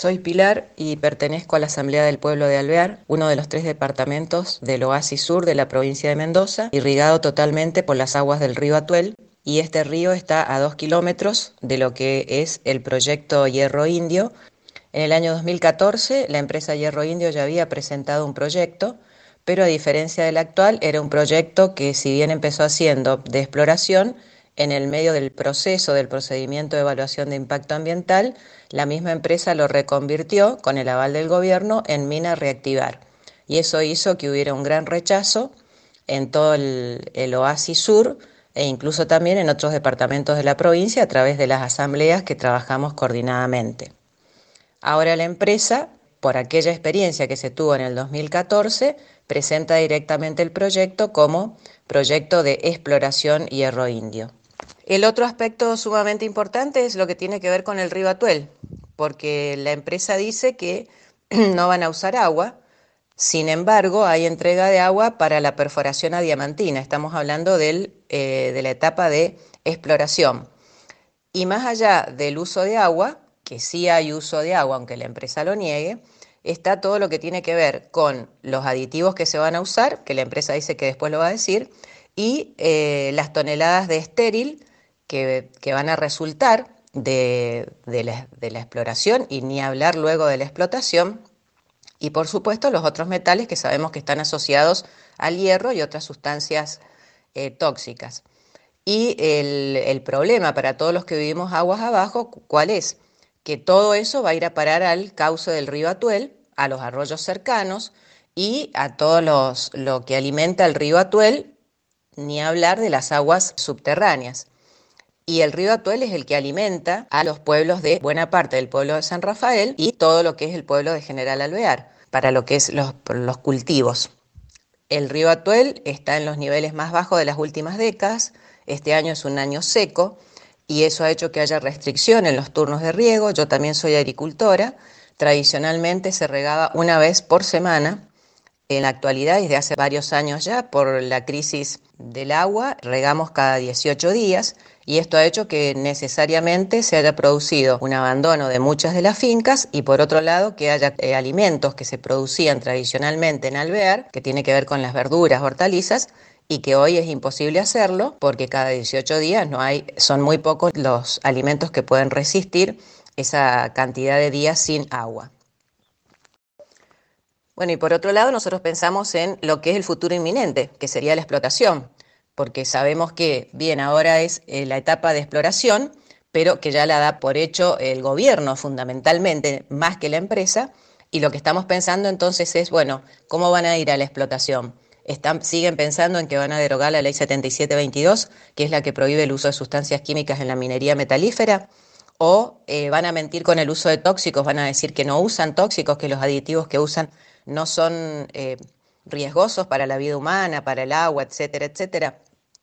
Soy Pilar y pertenezco a la Asamblea del Pueblo de Alvear, uno de los 3 departamentos del Oasis Sur de la provincia de Mendoza, irrigado totalmente por las aguas del río Atuel, y este río está a 2 kilómetros de lo que es el proyecto Hierro Indio. En el año 2014, la empresa Hierro Indio ya había presentado un proyecto, pero a diferencia del actual, era un proyecto que, si bien empezó haciendo de exploración, en el medio del proceso del procedimiento de evaluación de impacto ambiental, la misma empresa lo reconvirtió, con el aval del gobierno, en mina a reactivar. Y eso hizo que hubiera un gran rechazo en todo el Oasis Sur e incluso también en otros departamentos de la provincia a través de las asambleas que trabajamos coordinadamente. Ahora la empresa, por aquella experiencia que se tuvo en el 2014, presenta directamente el proyecto como proyecto de exploración Hierro Indio. El otro aspecto sumamente importante es lo que tiene que ver con el río Atuel, porque la empresa dice que no van a usar agua. Sin embargo, hay entrega de agua para la perforación a diamantina. Estamos hablando de la etapa de exploración. Y más allá del uso de agua, que sí hay uso de agua, aunque la empresa lo niegue, está todo lo que tiene que ver con los aditivos que se van a usar, que la empresa dice que después lo va a decir, y las toneladas de estéril que van a resultar de la exploración y ni hablar luego de la explotación. Y por supuesto los otros metales que sabemos que están asociados al hierro y otras sustancias tóxicas. Y el problema para todos los que vivimos aguas abajo, ¿cuál es? Que todo eso va a ir a parar al cauce del río Atuel, a los arroyos cercanos y a todo lo que alimenta el río Atuel, ni hablar de las aguas subterráneas. Y el río Atuel es el que alimenta a los pueblos de buena parte del pueblo de San Rafael y todo lo que es el pueblo de General Alvear, para lo que es los cultivos. El río Atuel está en los niveles más bajos de las últimas décadas. Este año es un año seco y eso ha hecho que haya restricción en los turnos de riego. Yo también soy agricultora. Tradicionalmente se regaba una vez por semana. En la actualidad, desde hace varios años ya, por la crisis del agua, regamos cada 18 días y esto ha hecho que necesariamente se haya producido un abandono de muchas de las fincas y por otro lado que haya alimentos que se producían tradicionalmente en Alvear, que tiene que ver con las verduras, hortalizas, y que hoy es imposible hacerlo porque cada 18 días son muy pocos los alimentos que pueden resistir esa cantidad de días sin agua. Bueno, y por otro lado, nosotros pensamos en lo que es el futuro inminente, que sería la explotación, porque sabemos que, bien, ahora es la etapa de exploración, pero que ya la da por hecho el gobierno fundamentalmente, más que la empresa, y lo que estamos pensando entonces es, bueno, ¿cómo van a ir a la explotación? Siguen pensando en que van a derogar la ley 7722, que es la que prohíbe el uso de sustancias químicas en la minería metalífera, o van a mentir con el uso de tóxicos, van a decir que no usan tóxicos, que los aditivos que usan no son riesgosos para la vida humana, para el agua, etcétera, etcétera.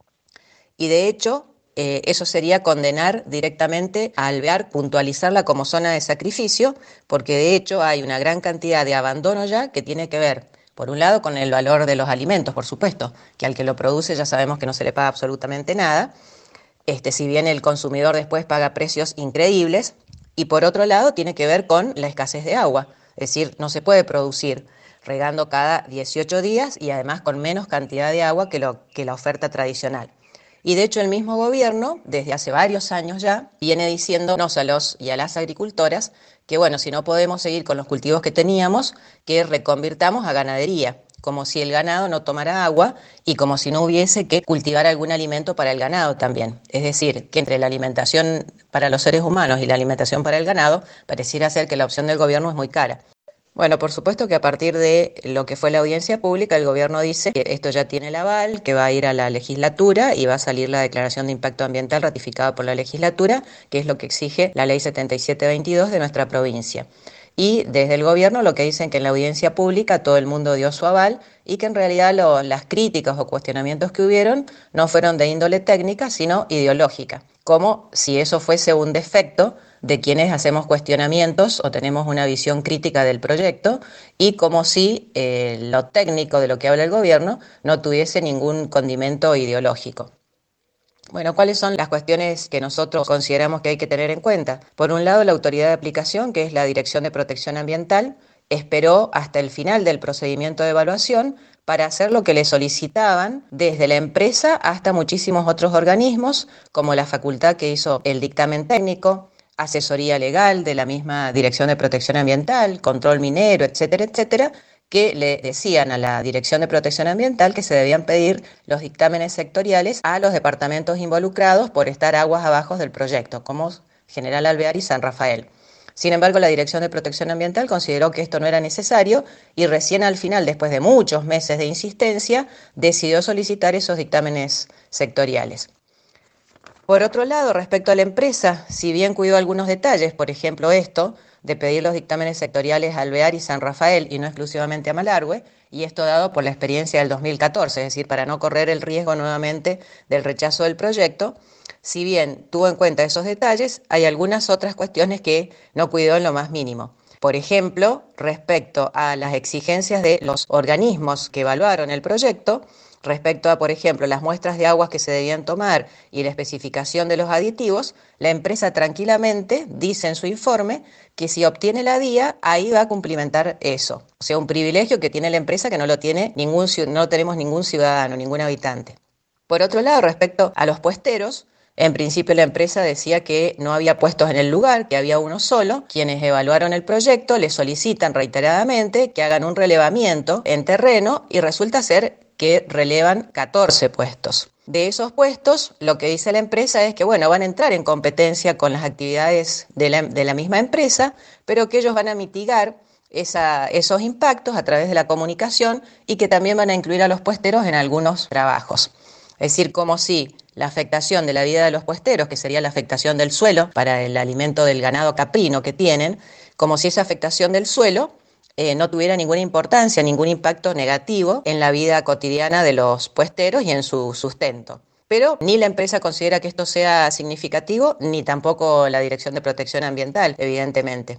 Y de hecho, eso sería condenar directamente a Alvear, puntualizarla como zona de sacrificio, porque de hecho hay una gran cantidad de abandono ya que tiene que ver, por un lado, con el valor de los alimentos, por supuesto, que al que lo produce ya sabemos que no se le paga absolutamente nada, si bien el consumidor después paga precios increíbles, y por otro lado tiene que ver con la escasez de agua, es decir, no se puede producir regando cada 18 días y además con menos cantidad de agua que la oferta tradicional. Y de hecho el mismo gobierno, desde hace varios años ya, viene diciéndonos a los y a las agricultoras que bueno, si no podemos seguir con los cultivos que teníamos, que reconvirtamos a ganadería, como si el ganado no tomara agua y como si no hubiese que cultivar algún alimento para el ganado también. Es decir, que entre la alimentación para los seres humanos y la alimentación para el ganado, pareciera ser que la opción del gobierno es muy cara. Bueno, por supuesto que a partir de lo que fue la audiencia pública, el gobierno dice que esto ya tiene el aval, que va a ir a la legislatura y va a salir la declaración de impacto ambiental ratificada por la legislatura, que es lo que exige la ley 7722 de nuestra provincia. Y desde el gobierno lo que dicen que en la audiencia pública todo el mundo dio su aval y que en realidad las críticas o cuestionamientos que hubieron no fueron de índole técnica, sino ideológica, como si eso fuese un defecto de quienes hacemos cuestionamientos o tenemos una visión crítica del proyecto y como si lo técnico de lo que habla el gobierno no tuviese ningún condimento ideológico. Bueno, ¿cuáles son las cuestiones que nosotros consideramos que hay que tener en cuenta? Por un lado, la autoridad de aplicación, que es la Dirección de Protección Ambiental, esperó hasta el final del procedimiento de evaluación para hacer lo que le solicitaban desde la empresa hasta muchísimos otros organismos, como la facultad que hizo el dictamen técnico, asesoría legal de la misma Dirección de Protección Ambiental, control minero, etcétera, etcétera, que le decían a la Dirección de Protección Ambiental que se debían pedir los dictámenes sectoriales a los departamentos involucrados por estar aguas abajo del proyecto, como General Alvear y San Rafael. Sin embargo, la Dirección de Protección Ambiental consideró que esto no era necesario y recién al final, después de muchos meses de insistencia, decidió solicitar esos dictámenes sectoriales. Por otro lado, respecto a la empresa, si bien cuidó algunos detalles, por ejemplo esto, de pedir los dictámenes sectoriales a Alvear y San Rafael y no exclusivamente a Malargüe, y esto dado por la experiencia del 2014, es decir, para no correr el riesgo nuevamente del rechazo del proyecto, si bien tuvo en cuenta esos detalles, hay algunas otras cuestiones que no cuidó en lo más mínimo. Por ejemplo, respecto a las exigencias de los organismos que evaluaron el proyecto, respecto a, por ejemplo, las muestras de aguas que se debían tomar y la especificación de los aditivos, la empresa tranquilamente dice en su informe que si obtiene la DIA, ahí va a cumplimentar eso. O sea, un privilegio que tiene la empresa que no lo tiene no lo tenemos ningún ciudadano, ningún habitante. Por otro lado, respecto a los puesteros, en principio la empresa decía que no había puestos en el lugar, que había uno solo. Quienes evaluaron el proyecto le solicitan reiteradamente que hagan un relevamiento en terreno y resulta ser que relevan 14 puestos. De esos puestos, lo que dice la empresa es que, bueno, van a entrar en competencia con las actividades de la misma empresa, pero que ellos van a mitigar esos impactos a través de la comunicación y que también van a incluir a los puesteros en algunos trabajos. Es decir, como si la afectación de la vida de los puesteros, que sería la afectación del suelo para el alimento del ganado caprino que tienen, como si esa afectación del suelo no tuviera ninguna importancia, ningún impacto negativo en la vida cotidiana de los puesteros y en su sustento. Pero ni la empresa considera que esto sea significativo, ni tampoco la Dirección de Protección Ambiental, evidentemente.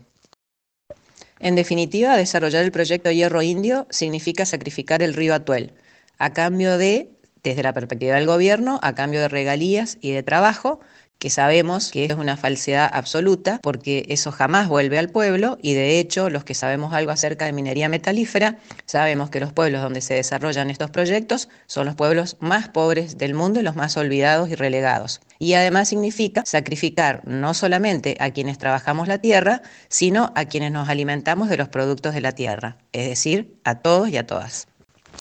En definitiva, desarrollar el proyecto Hierro Indio significa sacrificar el río Atuel, a cambio de, desde la perspectiva del gobierno, a cambio de regalías y de trabajo, que sabemos que es una falsedad absoluta porque eso jamás vuelve al pueblo y de hecho los que sabemos algo acerca de minería metalífera sabemos que los pueblos donde se desarrollan estos proyectos son los pueblos más pobres del mundo y los más olvidados y relegados. Y además significa sacrificar no solamente a quienes trabajamos la tierra, sino a quienes nos alimentamos de los productos de la tierra, es decir, a todos y a todas.